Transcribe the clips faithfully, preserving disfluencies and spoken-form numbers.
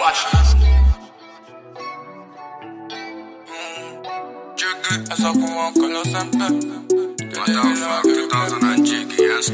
Esa como que lo siempre. two thousand Jiggy, yes,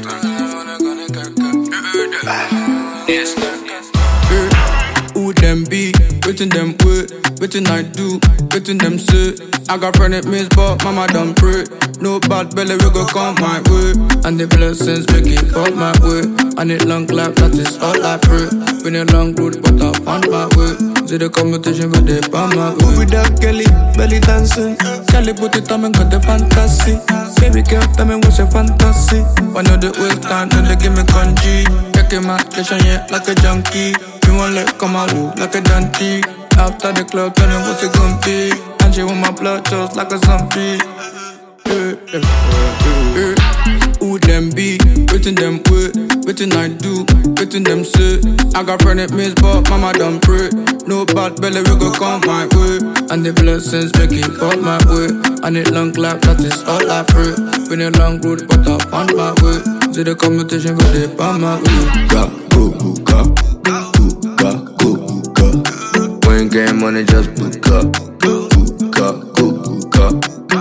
Who them be? Waiting them wait, waiting I do, waiting them say. I got friend it miss, but mama done pray. No bad belly, we go come my way. And the blessings make it fall my way. And it long life, that is all I pray. Been a long road, but I found my way. See the competition, but they found my way. With that Kelly, belly dancing. Kelly put it on and got the fantasy. Baby girl, tell me what's your fantasy. One of the waste time, then they give me congee. Checking my station, yeah, like a junkie. You want let come out like a dante. After the club, tell me what's it gon' be. And she want my blood just like a zombie. Yeah, yeah, yeah, yeah. Who them be? Waiting them wait, waiting I do, waiting them say. I got friend it miss, but mama done pray. No bad belly, we go come my way. And the blessings make it fall my way. And it long life, that is all I pray. Been a long road, but I found my way. See the competition, but they found my way. Go, go, go, go, go, go. When game money, just book up. Go, go, go, go,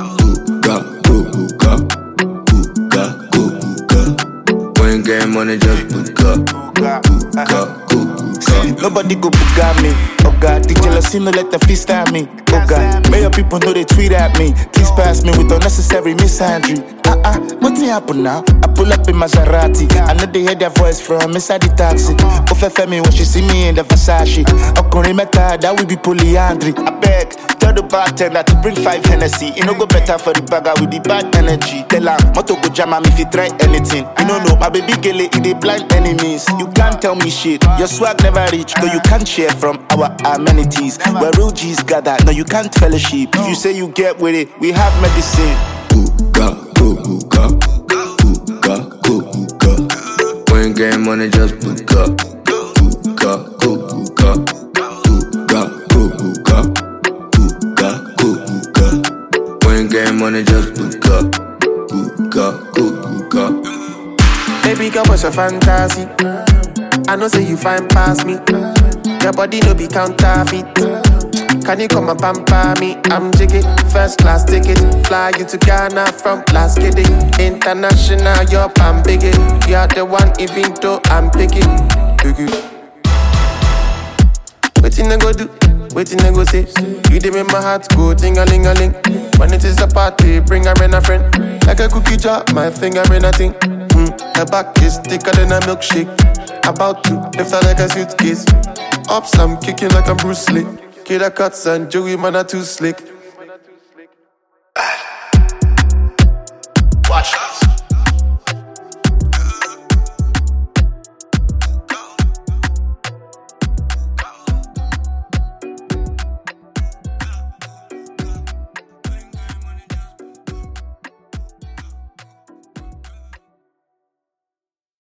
game money just book up, book up, book up. Nobody go book at me. Oh God, the jealousy no let them freestyle me. Oh God, may your people know they tweet at me. Please pass me with unnecessary misandry. Ah uh ah, uh, what's happen now? I pull up in Maserati. I know they hear their voice from inside the taxi. Ofefe me when she see me in the Versace. Okunrin meta that will be polyandry. I beg, tell the bartender to bring five Hennessy. It no go better for the bagger with the bad energy. Tell her, moto go jam am if you try anything. You don't know, my baby girl it they blind enemies. You can't tell me shit. Your swag never reach, though you can't share from our amenities. Where real G's gather, no you can't fellowship. If you say you get with it, we have medicine. Ooga, ooga, ooga, ooga. When game money just book up. Ooga, ooga, ooga, ooga, ooga, ooga. When game money just book up. Ooga, ooga. Baby girl, what's your fantasy? I know say you find past me. Your body no be counterfeit. Can you come and pamper me? I'm jiggy, first class ticket. Fly you to Ghana from Las Kitty. International, you're pan biggie. You're the one even though I'm picky. Waiting I go do, waiting I go say. You did make my heart go ting-a-ling-a-ling. When it is a party, bring a friend a friend. Like a cookie jar, my finger in a thing. Mm, her back is thicker than a milkshake. About to lift her like a suitcase. Ups, I'm kicking like I'm Bruce Lee. Kid cuts and Joey man are too slick.